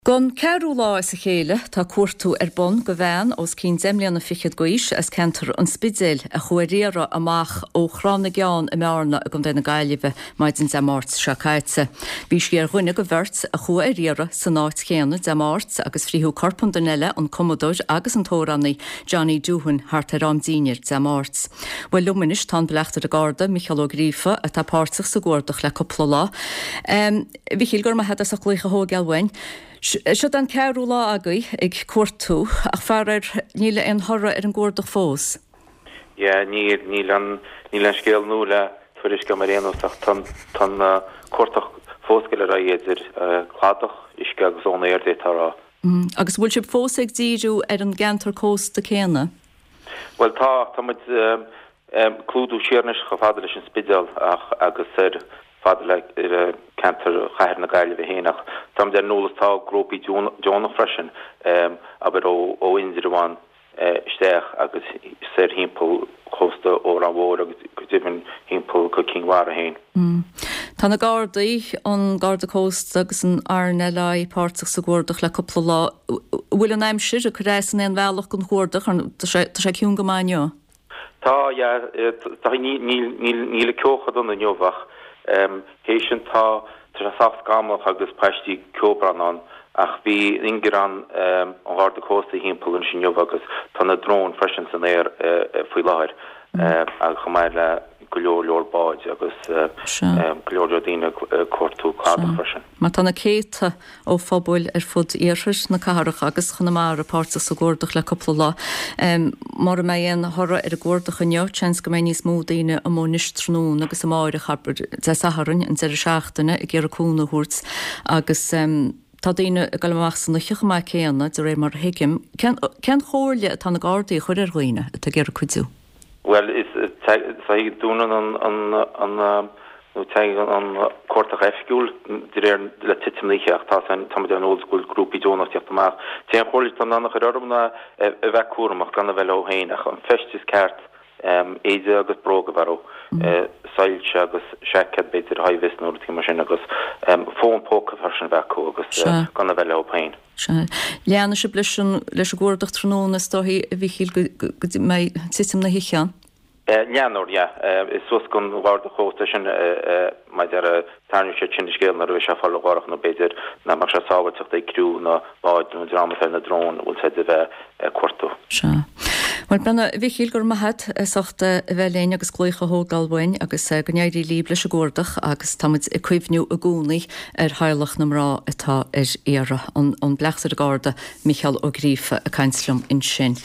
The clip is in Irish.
Gon cearú lá is a chéile tá cuairtú bon go bhhean os cín zemlianna fichiad gois as centar an spidéil a chuiréra amach ó chrána geán I mearna a gon déna gaiileh maid in zemát se caiitse. Bhí sé ar chuine go bhirt a chuiréra san náit chéanna zemát agus fríú corpan denile an commodóir agus an tórannaí Johnny Dúhan hart ramdíir zemát. Well luminis tá belechtar a garda Michael O'Grifa a tá páirteach sa gcuardach le coppla lá. Bhí chiilgur ma het a chluicha hógealhain. Se an cearú lá agaí ag cuairtú ach fear níle an thora ar an gcuardach fós? Níl an scéal nó le tuairis go maréanach tan cuairtach fóscail a idir chladach isce agus ón éir tarrá. Agus bhfuil si fós ag díú ar an gentar cós de céna? Well tá clúdú siarnis go fada leis an spidéal agus fada le cantar chair na gaile bhí hénach. Tam der nólas tá grópi Jonah freisin aber ó indirháin steach agus sér hímpel chosta ó an bhór agus go dibin hímpel go Kingwar a héin. Tá na gardaí an garda cóst agus an arne le páirteach sa gcuardach le coppla lá. Bhfuil an aimsir a churéis an bhealach gon gcuardach tá sé ciún go maineo? Tá níle ceochad an neomhach. Héisian tá a saft gamach agus peistí ceobran an ach bhí ingeran an gharda cósta hímpel an sin agus tá na drón freisin san éir faoi láir a chumáid le go leor báid agus go leor dína cuairtú cáda freisin. Má tá na céta ó fóbail ar fud éiris na carach agus chuna mar a páirteach sa gcuardach le coppla lá. Mar a méon thora ar a gcuardach an neochans go mé níos mó daoine am mónis trnún agus am áire chapar de saharann an zeir seachtainna i ggéar a cúna húirt agus tá daoine a galach san nuiche mai céanna de ré mar hiigim. Cean chóirle tá na gardaí chuir ar roiine a ggéar a cuidú? Well, is dúnan an cuairteach efgiúil le titimlícheach tá tamid an old school grúpi Jonas teachtamach. Té chóirle an annach armna a bheith cuaramach gan a bheith ó héinach an festis ceart éide agus bróga bharó sailse agus seacad beidir haimhis nó tí mar sin agus fón póca farsin bheú agus gan a bheith ó féin. Leanna se leis a gcuardach tróna stohí a bhíchiil mé titim na hichean? Leanúir, is sus gon bhharda chósta sin maid ar a tarniú sé sin scéal na ruis se fall gharach nó beidir na mar se sáhateach é criú na báid nó drama na drón bhfuil sé de bheith cuartú. Well brenna bhíchiil gur maithe soachta bheith léine agus clúicha hógalhain agus gnéirí líb leis a gcuardach agus tamid i cuimhniú a gúnaí ar hailech na mrá atá ar éire an blechtar a garda Michael O'Grifa a caiinslum in sin.